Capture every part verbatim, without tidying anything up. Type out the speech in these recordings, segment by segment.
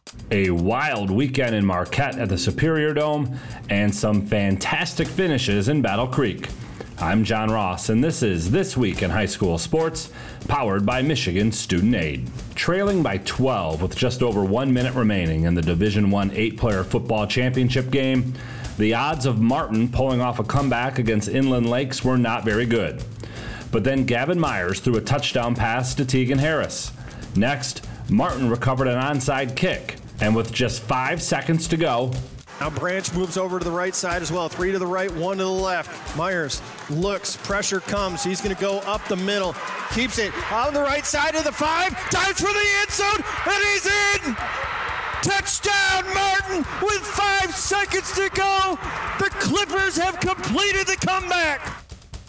A wild weekend in Marquette at the Superior Dome, and some fantastic finishes in Battle Creek. I'm John Ross, and this is This Week in High School Sports, powered by Michigan Student Aid. Trailing by twelve with just over one minute remaining in the Division I eight-player football championship game, the odds of Martin pulling off a comeback against Inland Lakes were not very good. But then Gavin Myers threw a touchdown pass to Tegan Harris. Next, Martin recovered an onside kick, and with just five seconds to go, now Branch moves over to the right side as well. Three to the right, one to the left. Myers looks, pressure comes. He's going to go up the middle. Keeps it on the right side of the five. Dives for the end zone, and he's in! Touchdown, Martin, with five seconds to go. The Clippers have completed the comeback.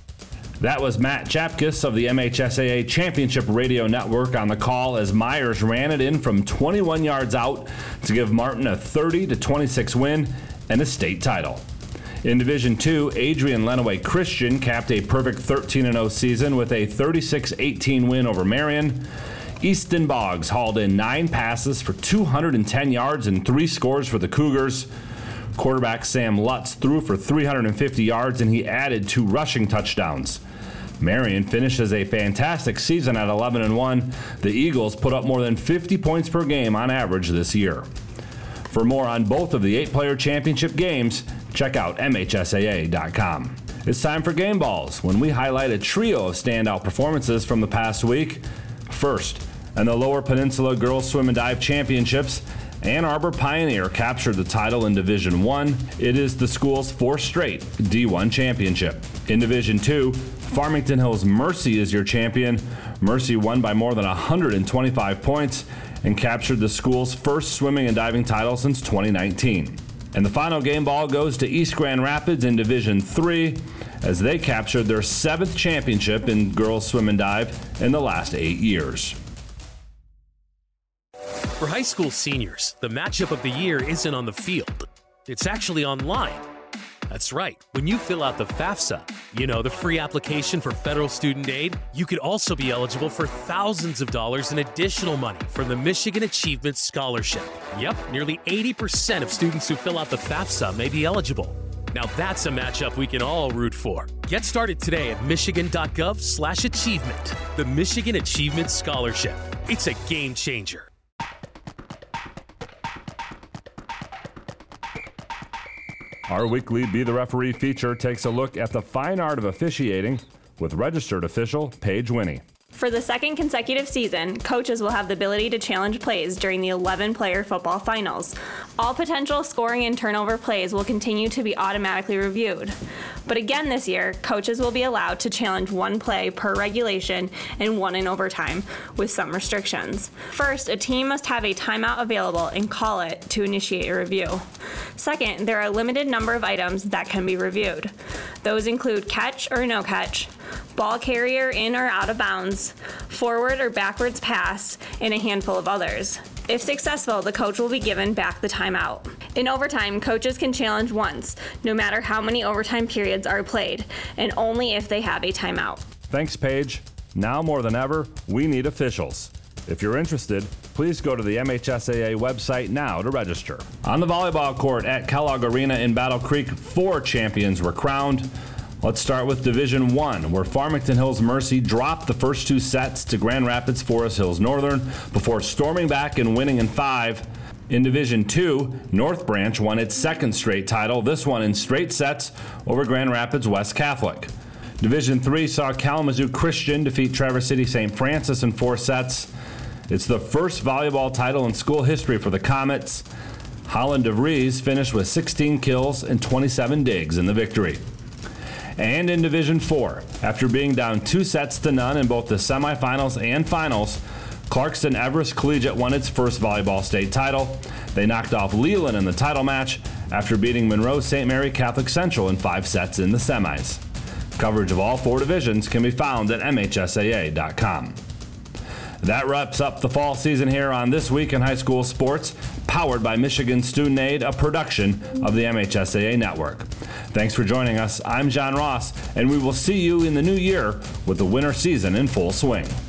That was Matt Chapkus of the M H S A A Championship Radio Network on the call as Myers ran it in from twenty-one yards out to give Martin a thirty to twenty-six win and a state title. In Division two, Adrian Lenawee Christian capped a perfect thirteen and oh season with a thirty-six eighteen win over Marion. Easton Boggs hauled in nine passes for two hundred ten yards and three scores for the Cougars. Quarterback Sam Lutz threw for three hundred fifty yards, and he added two rushing touchdowns. Marion finishes a fantastic season at eleven and one. The Eagles put up more than fifty points per game on average this year. For more on both of the eight-player championship games, check out M H S A A dot com. It's time for Game Balls, when we highlight a trio of standout performances from the past week. First, in the Lower Peninsula Girls Swim and Dive Championships, Ann Arbor Pioneer captured the title in Division one. It is the school's fourth straight D one championship. In Division two, Farmington Hills Mercy is your champion. Mercy won by more than one hundred twenty-five points and captured the school's first swimming and diving title since twenty nineteen. And the final game ball goes to East Grand Rapids in Division three as they captured their seventh championship in girls swim and dive in the last eight years. For high school seniors, the matchup of the year isn't on the field. It's actually online. That's right. When you fill out the FAFSA, you know, the free application for federal student aid, you could also be eligible for thousands of dollars in additional money from the Michigan Achievement Scholarship. Yep, nearly eighty percent of students who fill out the FAFSA may be eligible. Now that's a matchup we can all root for. Get started today at michigan.gov slash achievement. The Michigan Achievement Scholarship. It's a game changer. Our weekly Be the Referee feature takes a look at the fine art of officiating with registered official Paige Winnie. For the second consecutive season, coaches will have the ability to challenge plays during the eleven-player football finals. All potential scoring and turnover plays will continue to be automatically reviewed. But again this year, coaches will be allowed to challenge one play per regulation and one in overtime, with some restrictions. First, a team must have a timeout available and call it to initiate a review. Second, there are a limited number of items that can be reviewed. Those include catch or no catch, ball carrier in or out of bounds, forward or backwards pass, and a handful of others. If successful, the coach will be given back the timeout. In overtime, coaches can challenge once, no matter how many overtime periods are played, and only if they have a timeout. Thanks, Paige. Now more than ever, we need officials. If you're interested, please go to the M H S A A website now to register. On the volleyball court at Kellogg Arena in Battle Creek, four champions were crowned. Let's start with Division one, where Farmington Hills Mercy dropped the first two sets to Grand Rapids Forest Hills Northern before storming back and winning in five. In Division two, North Branch won its second straight title, this one in straight sets over Grand Rapids West Catholic. Division three saw Kalamazoo Christian defeat Traverse City Saint Francis in four sets. It's the first volleyball title in school history for the Comets. Holland DeVries finished with sixteen kills and twenty-seven digs in the victory. And in Division four, after being down two sets to none in both the semifinals and finals, Clarkston Everest Collegiate won its first volleyball state title. They knocked off Leland in the title match after beating Monroe Saint Mary Catholic Central in five sets in the semis. Coverage of all four divisions can be found at M H S A A dot com. That wraps up the fall season here on This Week in High School Sports, powered by Michigan Student Aid, a production of the M H S A A Network. Thanks for joining us. I'm John Ross, and we will see you in the new year with the winter season in full swing.